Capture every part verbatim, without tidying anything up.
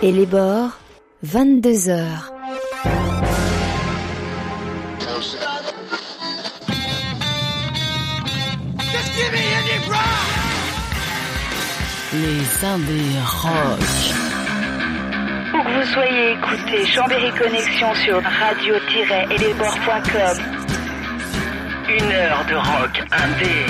Et les bords, vingt-deux heures. Les indés rock. Où que vous soyez, écoutez Chambéry Connexion sur radio tiret et les bords point com. Une heure de rock indé.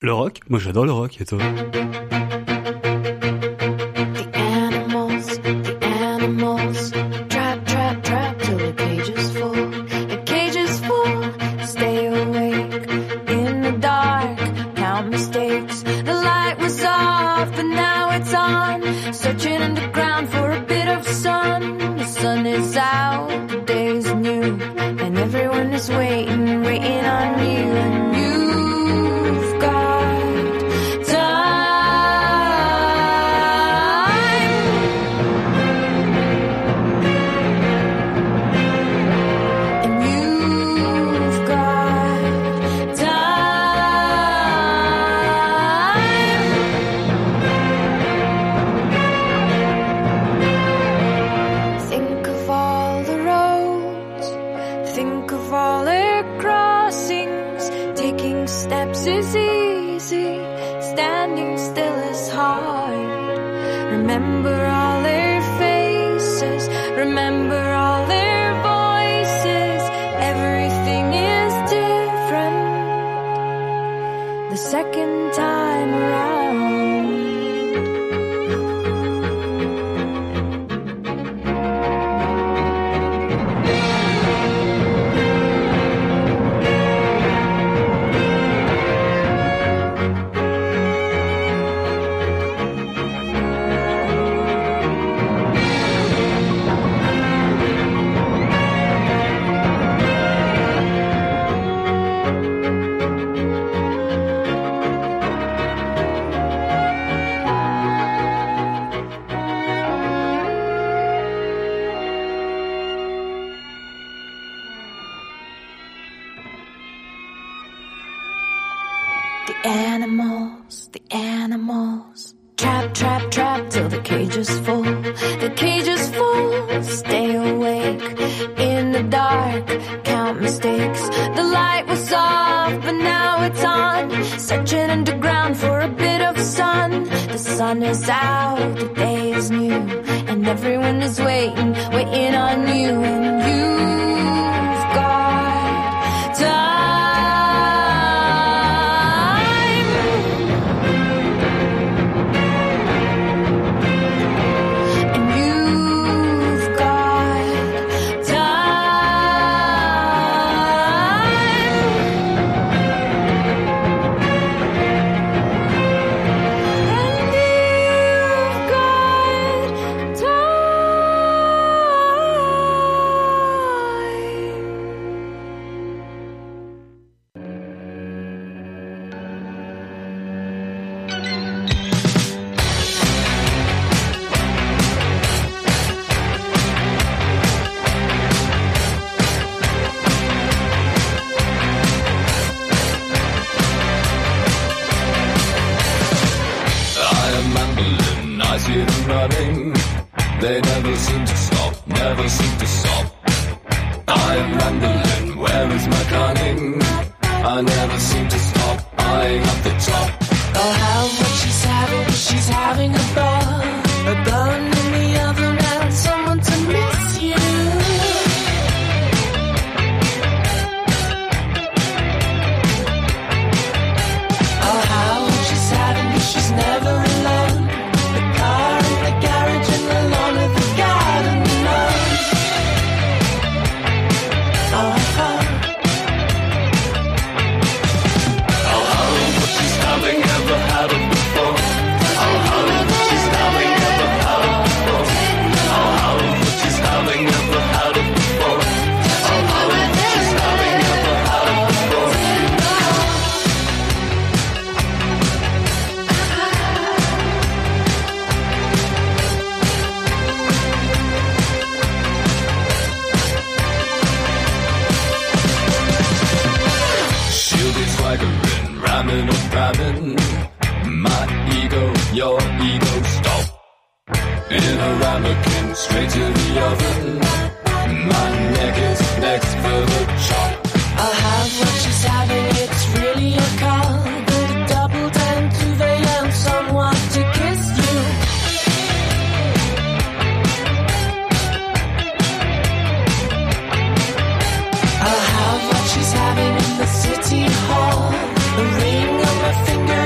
Le rock? Moi j'adore le rock, et toi? I'll have what she's having in the city hall. The ring on my finger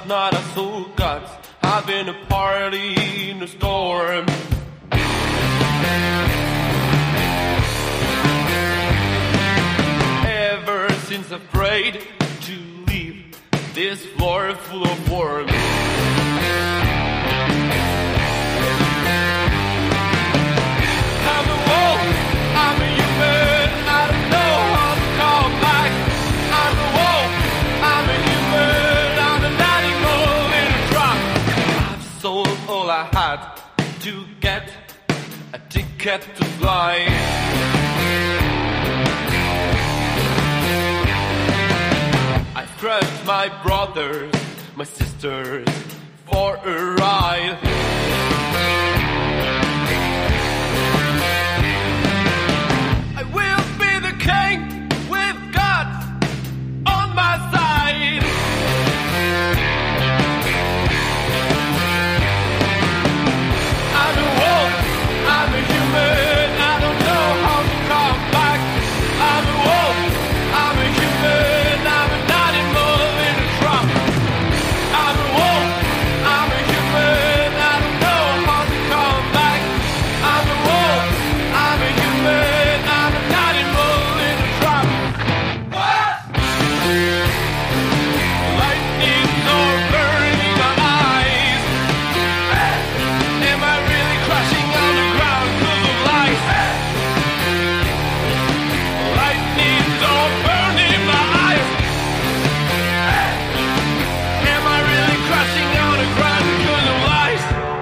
night I saw gods having a party in a storm. Ever since I prayed to leave this floor full of worms. I'm a wolf, I'm a human, I don't know how to come back. I'm a wolf, I'm a human, I'm an animal in a trap. I've sold all I had to get a ticket to fly. I crushed my brothers, my sisters for a ride. I will be the king with God on my side. I'm a wolf, I'm a human, I don't know how to come back. I'm a wolf, I'm a human, I'm an animal in a trap. I'm a wolf, I'm a human, I don't know how to come back. I'm a wolf, I'm a human, I'm an animal in a trap. What? Lightning or burning my eyes. Am I really crashing on the ground full of lies? Lightning or burning my eyes. Am I really crashing on the ground full of lies?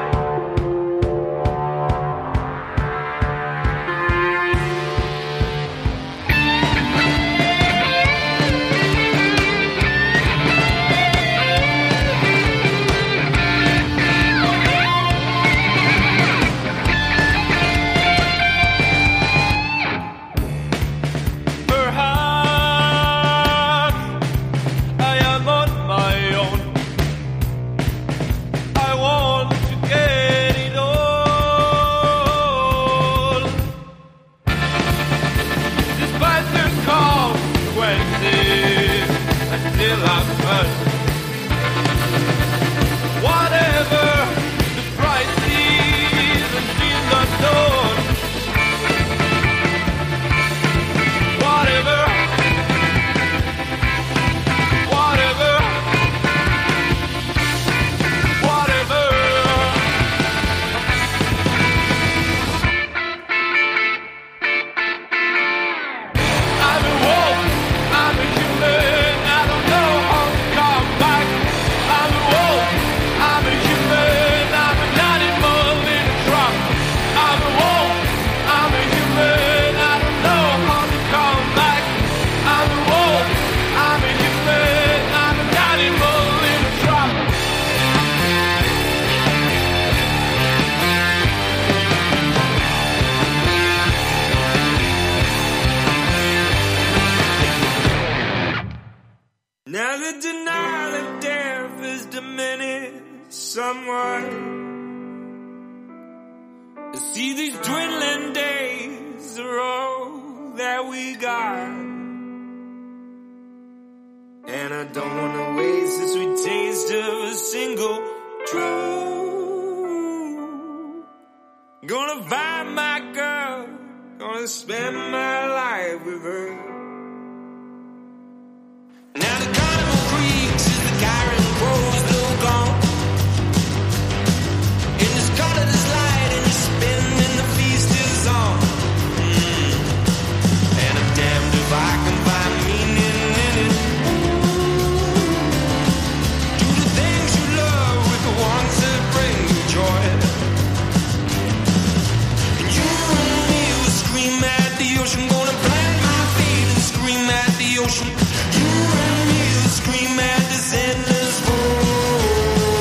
Perhaps I am on my own. I want to get it all. Despite the consequences, I still have fun. Whatever the price is, I'm still not known. Whatever, whatever, whatever. I'm a wolf, I'm a human, I don't know how to come back. I'm a wolf, I'm a human, I'm an animal in a trap. I'm a wolf, I'm a human, I don't know how to come back. I'm a wolf, I'm a human, I'm an animal in a trap. Never deny that death is diminished somewhat. To see these dwindling days are all that we got. And I don't wanna waste the sweet taste of a single truth. Gonna find my girl, gonna spend my life with her. Now the carnival creaks as the Kyron crows look on. In this colorless light and you're spinning, the feast is on. Mm. And I'm damned if I can find meaning in it. Do the things you love with the ones that bring you joy. And you and me will scream at the ocean, gonna plant my feet and scream at the ocean. You and me will scream at this endless void.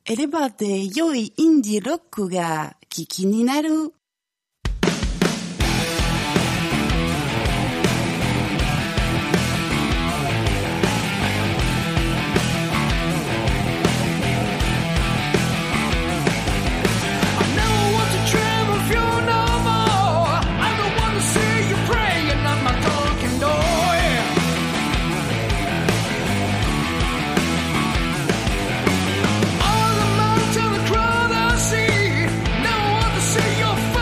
エレバーで良いインディーロックが聞きになる。 Your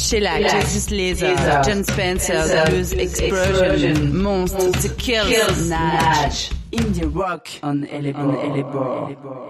Shellac, Jesus Laser, John Spencer, The Blues Explosion, Monster, The Kills, Natch, Indie Rock on Erebor.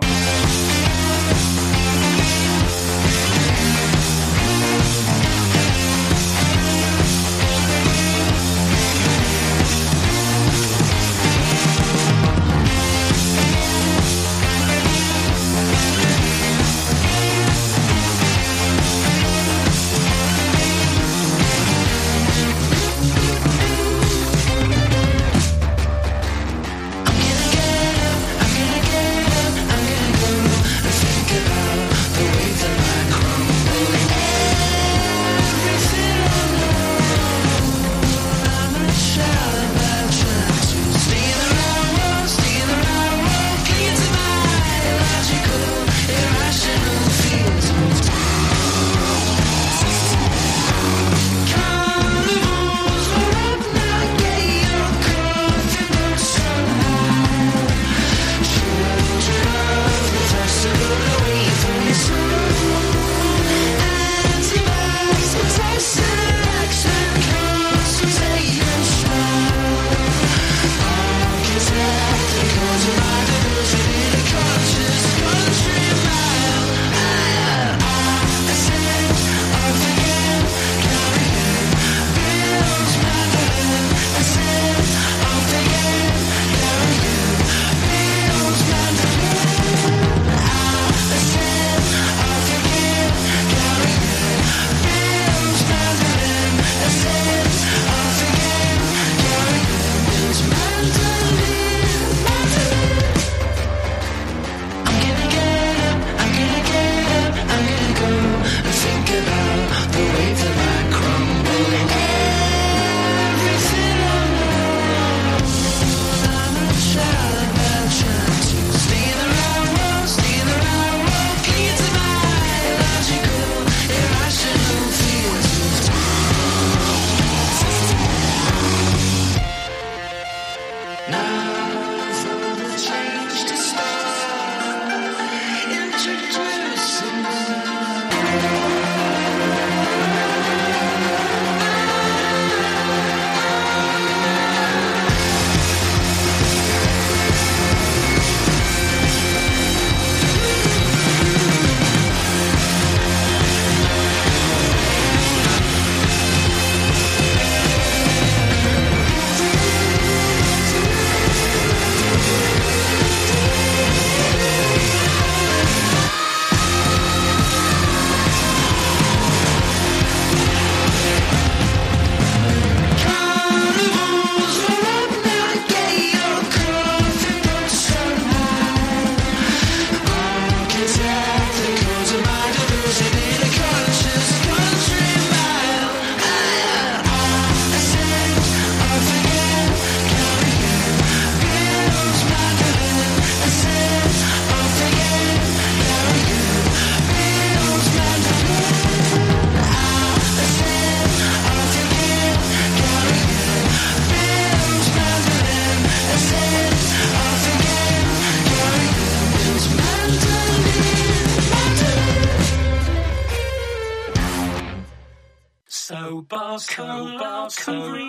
Come, come, come, breathe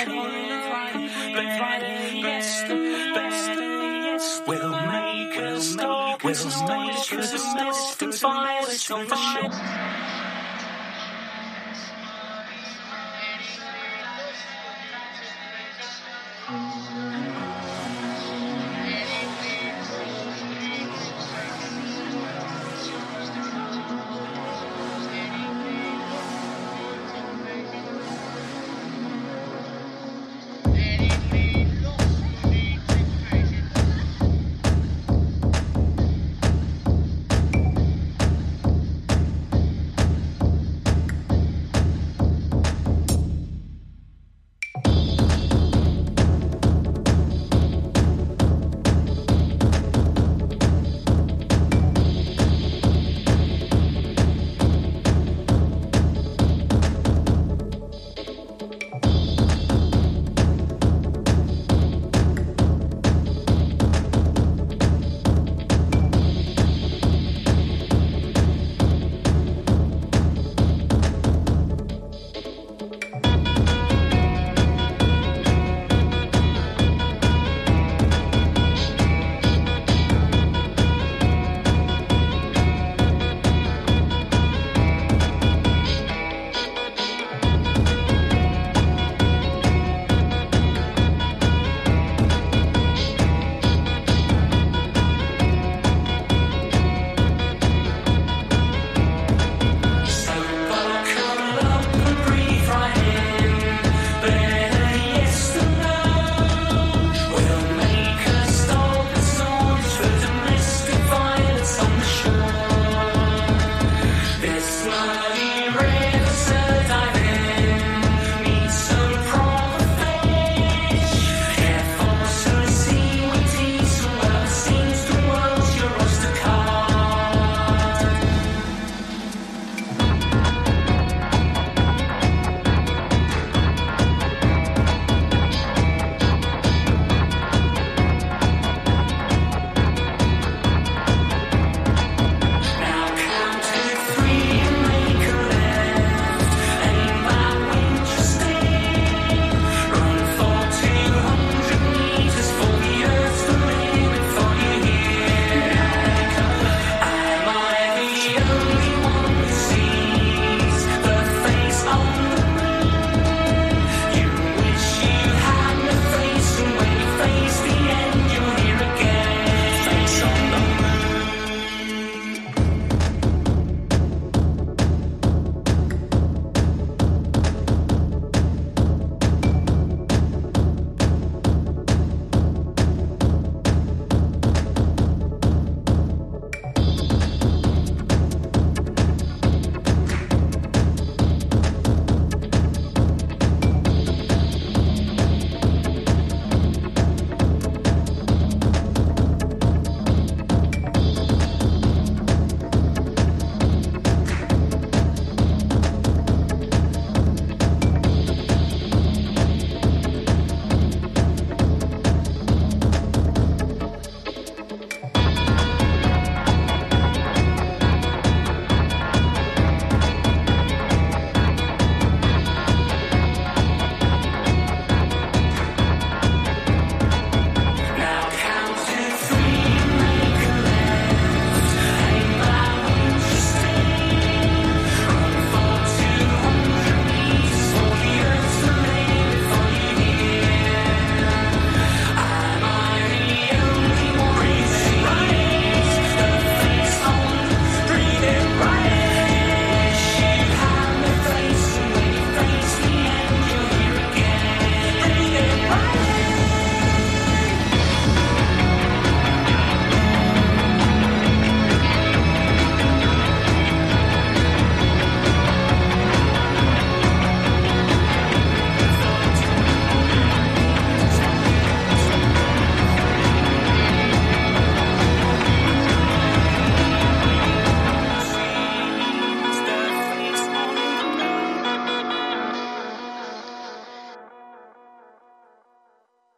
Friday, Black Friday, yes, the best, yes, we'll make a stop, we'll make a stop, and fire it on the shore.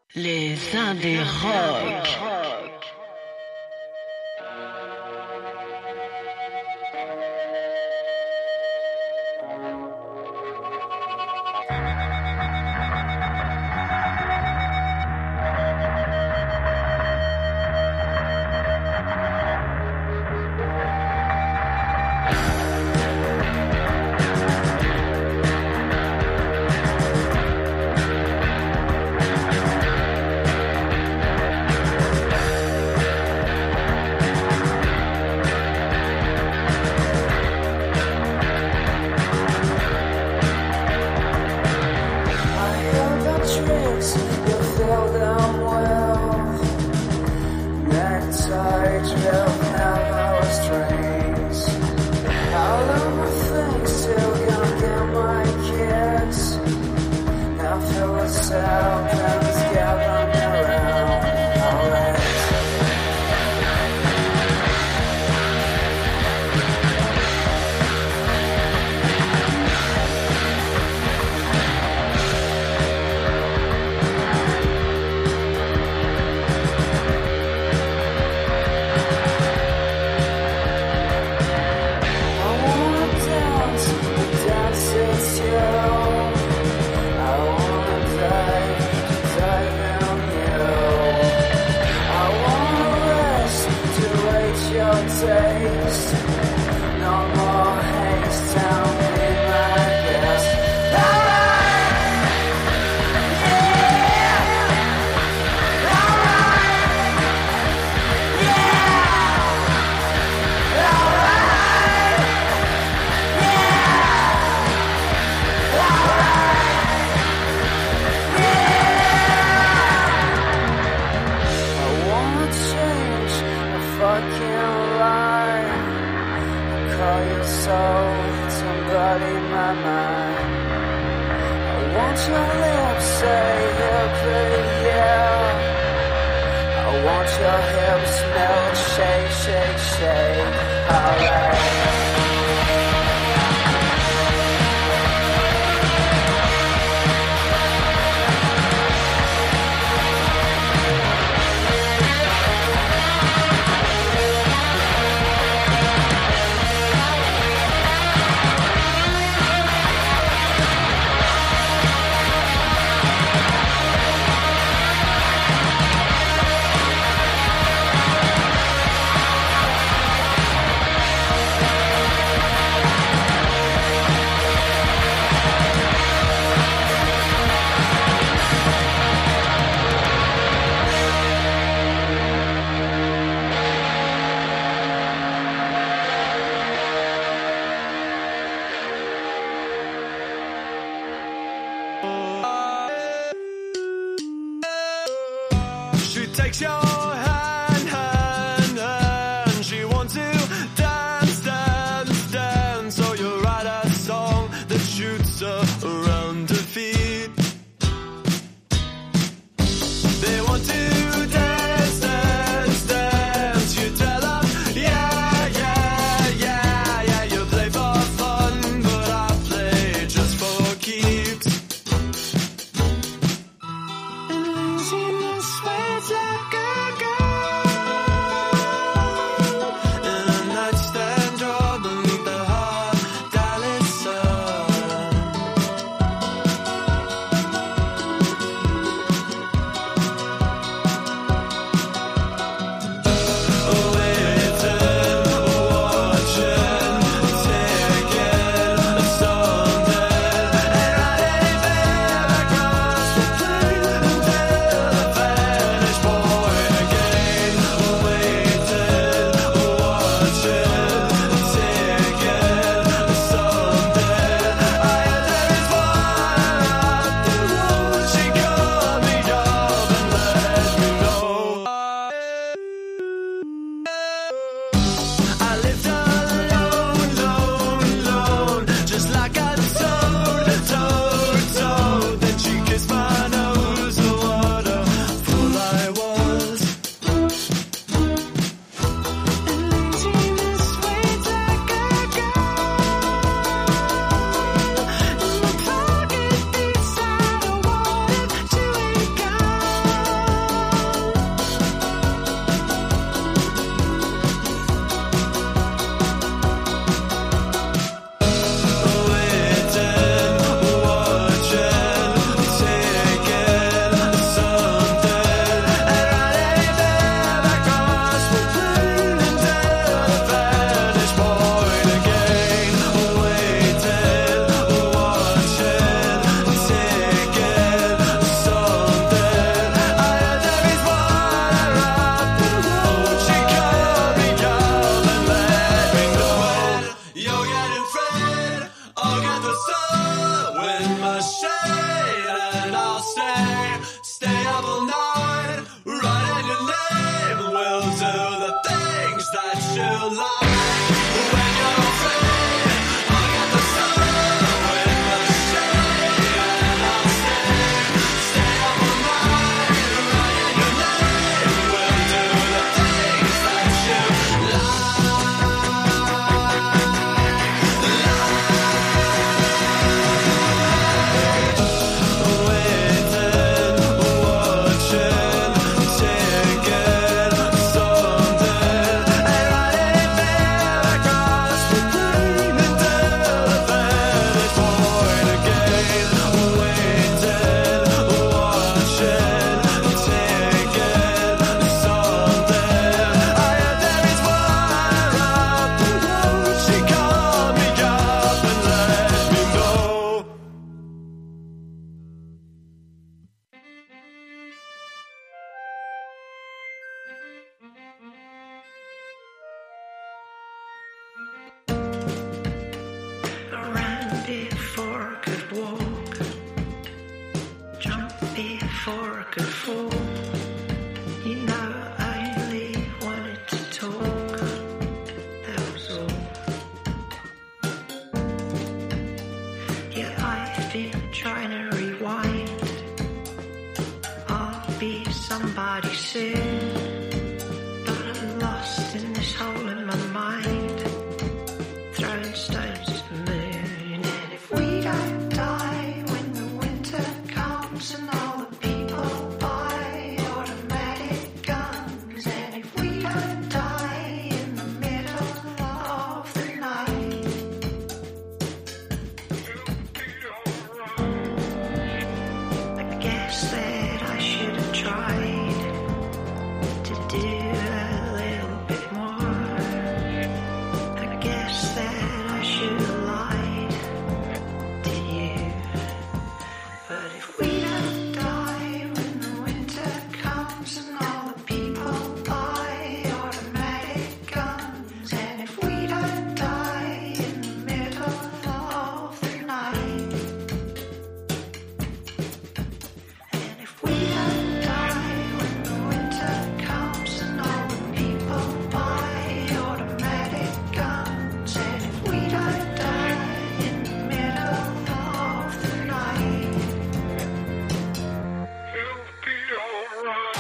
Les Indés Rock. Thank sun with my shade, and I'll stay, stay up all night, writing your name. We'll do the things that you like. When you're free, I'll get the sun with my shade, and I'll stay, stay up all night, writing your name. We'll do the things that you ran before I could walk, jumped before I could fall. You know I only wanted to talk, that was all. Yeah, I've been trying to rewind. I'll be somebody soon, but I'm lost in this hole in my mind, throwing stones at the moon. And if we don't die when the winter comes and all the people buy automatic guns, and if we don't die in the middle of the night, I guess that I should have tried to do a little bit more. I guess that I should have lied to you. But if we don't die when the winter comes and all the people buy automatic guns, and if we don't die in the middle of the night, and if we don't die when the winter comes and all the people buy automatic guns, and if we don't die in the middle of the night, it'll be alright.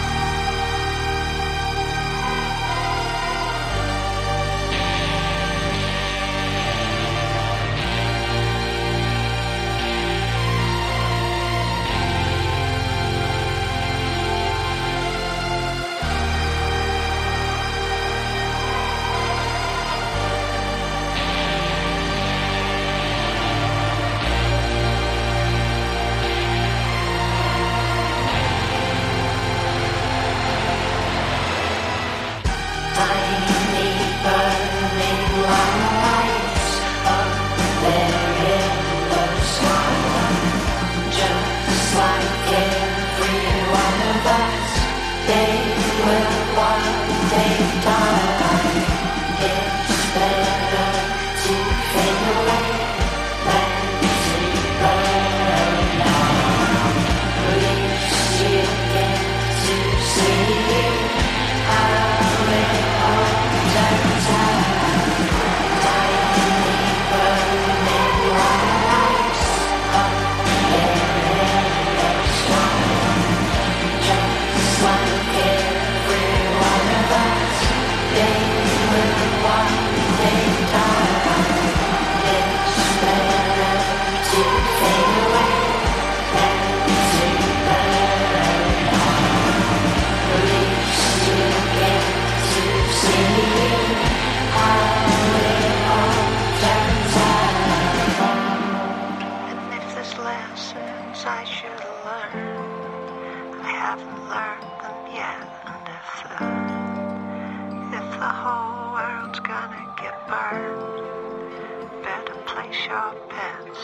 And if there's lessons I should have learned, I haven't learned them yet. And if the, if the whole world's gonna get burned, better place your bets.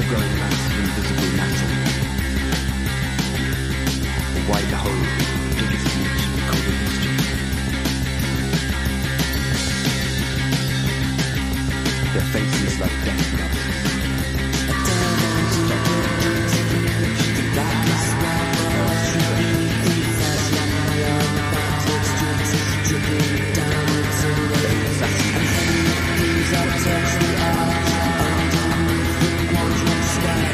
ever-growing mass of invisible matter. A white hole, big as huge, recorded history. Their faces like death masks. Touch the arch underneath the wandering sky.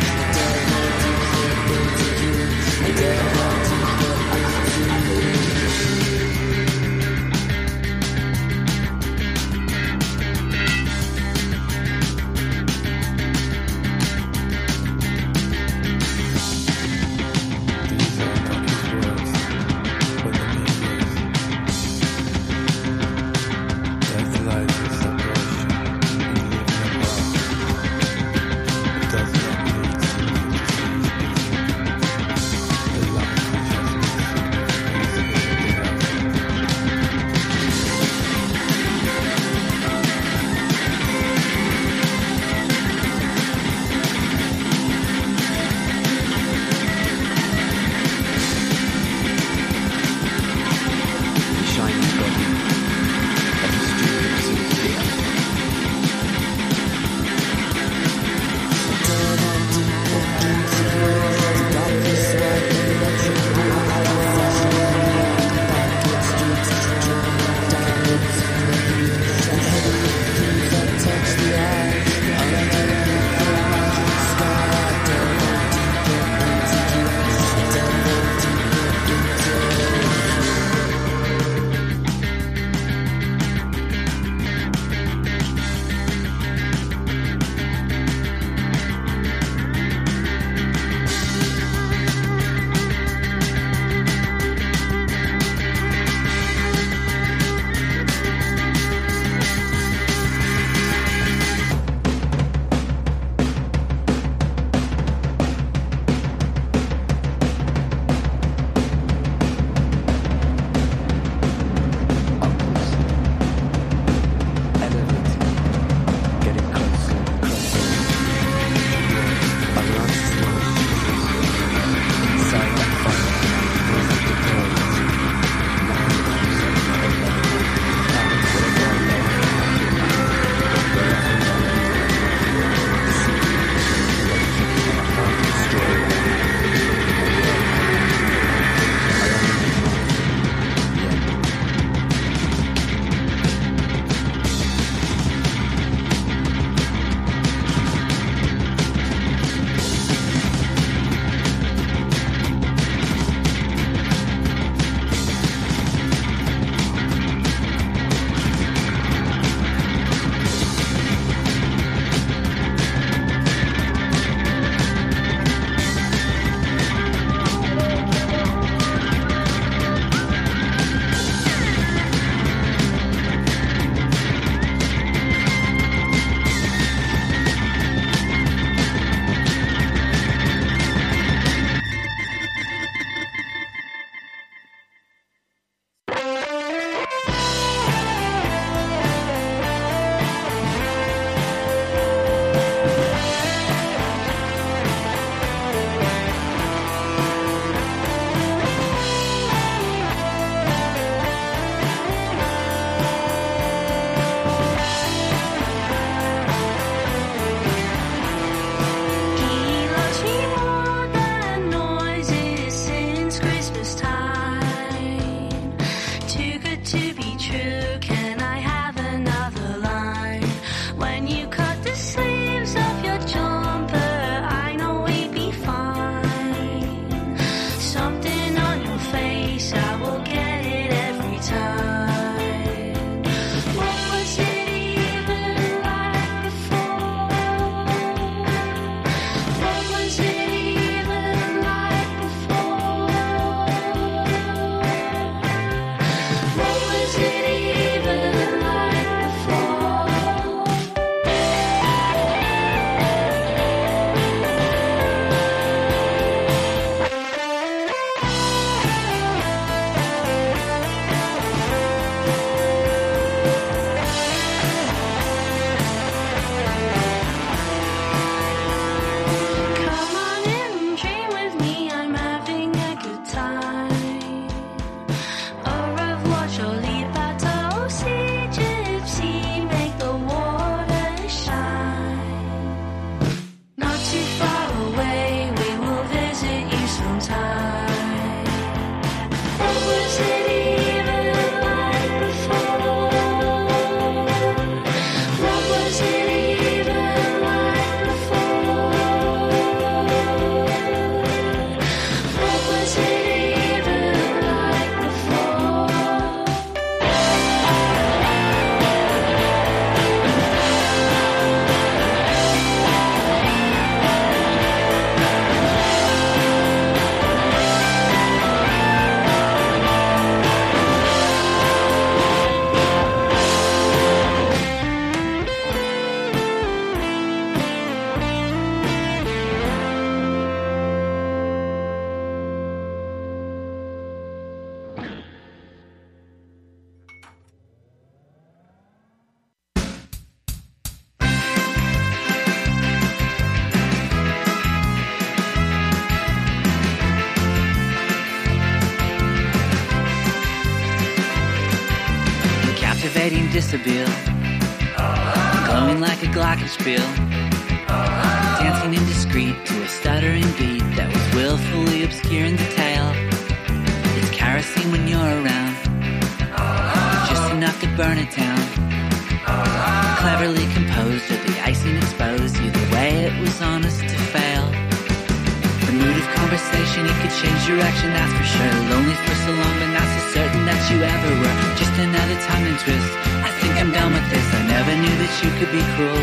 dishabille, glowing like a glockenspiel, dancing indiscreet to a stuttering beat that was willfully obscuring the tale. It's kerosene when you're around, just enough to burn it down. Cleverly composed or the icing exposed, either way it was honest to fail. The mood of conversation, it could change direction, that's for sure. Lonely for so long, but not so certain that you ever were. Just another tongue and twist, I think I'm done with this. I never knew that you could be cruel.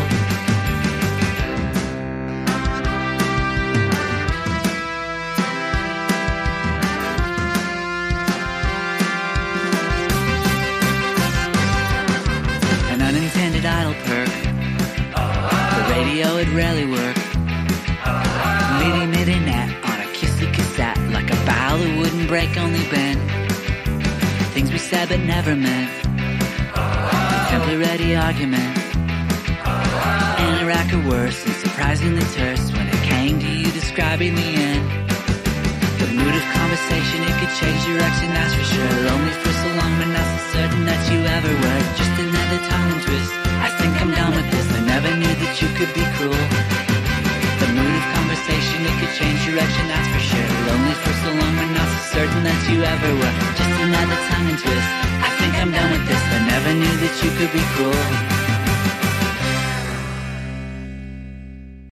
An unintended idle perk, the radio would rarely work. Meeting midnight on a kissy cassette, like a bow that wouldn't break, only bend. Things we said but never meant, contemporary argument. And a rack of worse and surprisingly terse when it came to you describing the end. The mood of conversation, it could change direction, that's for sure. Lonely for so long, but not so certain that you ever were. Just another tongue and twist, I think I'm done with this. I never knew that you could be cruel. The mood of conversation, it could change direction, that's for sure. Lonely for so long, but not so certain that you ever were. Just another tongue and twist, I think I'm done with this. I never knew that you could be cruel.